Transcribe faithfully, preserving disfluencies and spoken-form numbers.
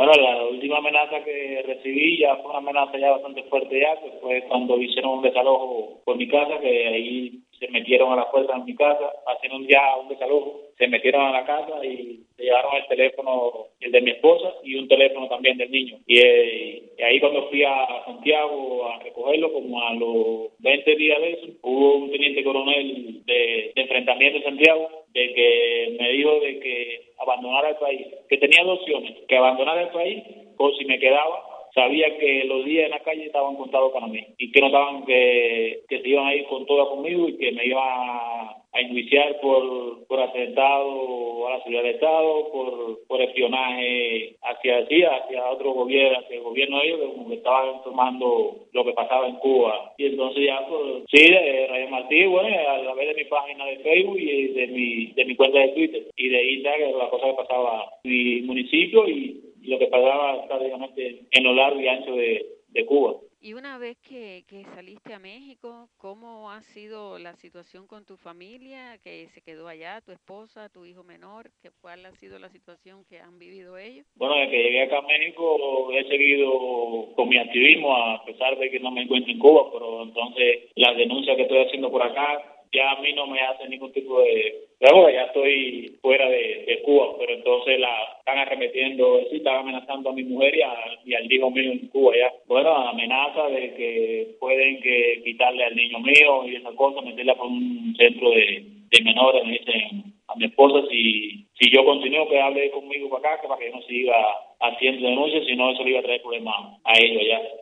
Bueno, la última amenaza que recibí ya fue una amenaza ya bastante fuerte ya, que fue cuando hicieron un desalojo por mi casa, que ahí se metieron a la fuerza en mi casa, haciendo ya un desalojo, se metieron a la casa y se llevaron el teléfono, el de mi esposa, y un teléfono también del niño. Y, eh, y ahí cuando fui a Santiago a recogerlo, como a los veinte días de eso, hubo un teniente coronel de, de enfrentamiento en Santiago, de que me dijo de que abandonara el país, que tenía dos opciones, que abandonara el país o si me quedaba, sabía que los días en la calle estaban contados para mí y que no estaban, que, que se iban a ir con toda conmigo y que me iban a, a enjuiciar por, por atentado a la seguridad del Estado, por, por espionaje hacia sí, hacia otro gobierno, hacia el gobierno de ellos, que como que estaban tomando lo que pasaba en Cuba. Y entonces ya, pues, sí, de Radio Martí, bueno, a través de mi página de Facebook y de mi, de mi cuenta de Twitter y de Instagram, la cosa que pasaba en mi municipio y lo que pasaba prácticamente en lo largo y ancho de, de Cuba. Y una vez que, que saliste a México, ¿cómo ha sido la situación con tu familia que se quedó allá, tu esposa, tu hijo menor? ¿Qué, ¿Cuál ha sido la situación que han vivido ellos? Bueno, desde que llegué acá a México he seguido con mi activismo, a pesar de que no me encuentro en Cuba, pero entonces las denuncias que estoy haciendo por acá ya a mí no me hacen ningún tipo de... Pero ya estoy fuera de, de Cuba, pero entonces la están arremetiendo, sí, están amenazando a mi mujer y, a, y al hijo mío en Cuba ya. Bueno, amenaza de que pueden que quitarle al niño mío y esas cosas, meterla por un centro de, de menores, me dicen a mi esposa si si yo continúo que hable conmigo para acá, que para que no siga haciendo denuncias, si no eso le iba a traer problemas a ellos ya.